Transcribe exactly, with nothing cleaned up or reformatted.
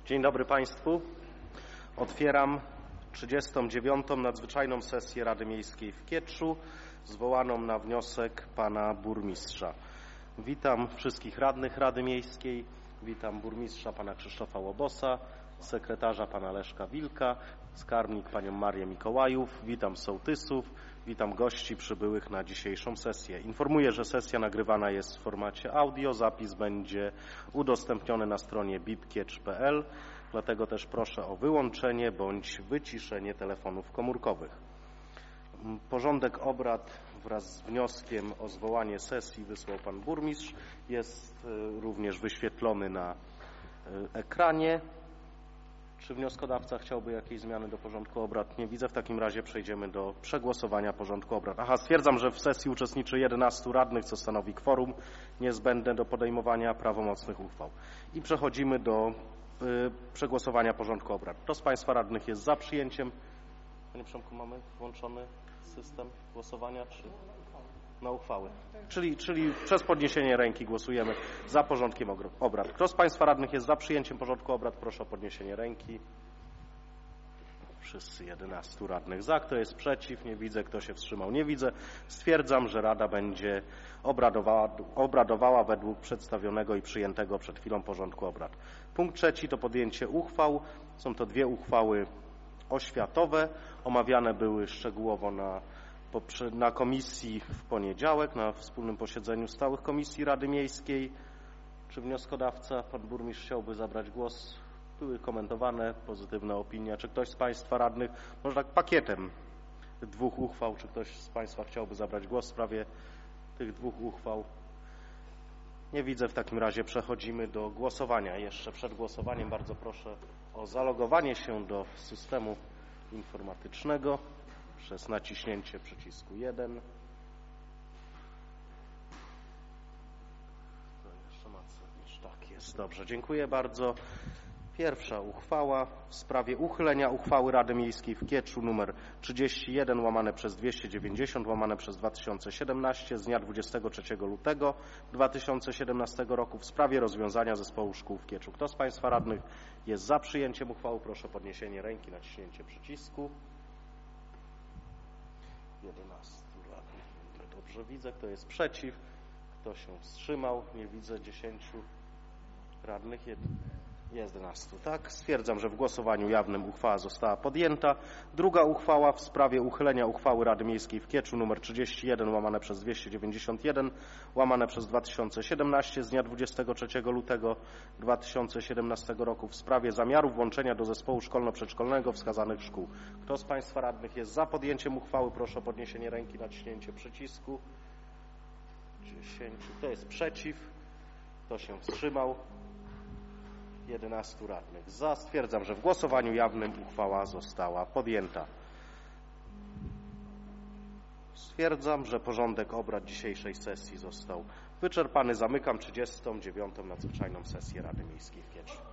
Dzień dobry Państwu. Otwieram trzydziestą dziewiątą nadzwyczajną sesję Rady Miejskiej w Kieczu, zwołaną na wniosek pana burmistrza. Witam wszystkich radnych Rady Miejskiej, witam burmistrza pana Krzysztofa Łobosa, sekretarza pana Leszka Wilka, skarbnik panią Marię Mikołajów, witam sołtysów, witam gości przybyłych na dzisiejszą sesję. Informuję, że sesja nagrywana jest w formacie audio, zapis będzie udostępniony na stronie bipkiecz kropka p l, dlatego też proszę o wyłączenie bądź wyciszenie telefonów komórkowych. Porządek obrad wraz z wnioskiem o zwołanie sesji wysłał pan burmistrz, jest również wyświetlony na ekranie. Czy wnioskodawca chciałby jakieś zmiany do porządku obrad? Nie widzę. W takim razie przejdziemy do przegłosowania porządku obrad. Aha, stwierdzam, że w sesji uczestniczy jedenastu radnych, co stanowi kworum niezbędne do podejmowania prawomocnych uchwał. I przechodzimy do y, przegłosowania porządku obrad. Kto z Państwa radnych jest za przyjęciem? Panie Przemku, mamy włączony system głosowania czy na uchwały? Czyli, czyli przez podniesienie ręki głosujemy za porządkiem obrad. Kto z Państwa radnych jest za przyjęciem porządku obrad? Proszę o podniesienie ręki. Wszyscy jedenastu radnych za. Kto jest przeciw? Nie widzę. Kto się wstrzymał? Nie widzę. Stwierdzam, że Rada będzie obradowała, obradowała według przedstawionego i przyjętego przed chwilą porządku obrad. Punkt trzeci to podjęcie uchwał. Są to dwie uchwały oświatowe. Omawiane były szczegółowo na na komisji w poniedziałek, na wspólnym posiedzeniu stałych komisji Rady Miejskiej. Czy wnioskodawca, pan burmistrz, chciałby zabrać głos? Były komentowane pozytywne opinie. Czy ktoś z Państwa radnych, może tak pakietem dwóch uchwał, czy ktoś z Państwa chciałby zabrać głos w sprawie tych dwóch uchwał? Nie widzę. W takim razie przechodzimy do głosowania. Jeszcze przed głosowaniem bardzo proszę o zalogowanie się do systemu informatycznego przez naciśnięcie przycisku jeden. To jeszcze ma co? Tak jest. Dobrze, dziękuję bardzo. Pierwsza uchwała w sprawie uchylenia uchwały Rady Miejskiej w Kieczu nr trzydzieści jeden łamane przez dwieście dziewięćdziesiąt łamane przez dwa tysiące siedemnaście z dnia dwudziestego trzeciego lutego dwa tysiące siedemnastego roku w sprawie rozwiązania zespołu szkół w Kieczu. Kto z Państwa radnych jest za przyjęciem uchwały? Proszę o podniesienie ręki, naciśnięcie przycisku. jedenastu radnych. Dobrze widzę. Kto jest przeciw? Kto się wstrzymał? Nie widzę. dziesięciu radnych. Jest jedenastu. Tak. Stwierdzam, że w głosowaniu jawnym uchwała została podjęta. Druga uchwała w sprawie uchylenia uchwały Rady Miejskiej w Kieczu nr trzydzieści jeden łamane przez dwieście dziewięćdziesiąt jeden łamane przez dwa tysiące siedemnaście z dnia dwudziestego trzeciego lutego dwa tysiące siedemnastego roku w sprawie zamiaru włączenia do zespołu szkolno-przedszkolnego wskazanych szkół. Kto z Państwa radnych jest za podjęciem uchwały? Proszę o podniesienie ręki, naciśnięcie przycisku. dziesięciu. Kto jest przeciw? Kto się wstrzymał? jedenastu radnych za. Stwierdzam, że w głosowaniu jawnym uchwała została podjęta. Stwierdzam, że porządek obrad dzisiejszej sesji został wyczerpany. Zamykam trzydziestą dziewiątą nadzwyczajną sesję Rady Miejskiej w Kieczu.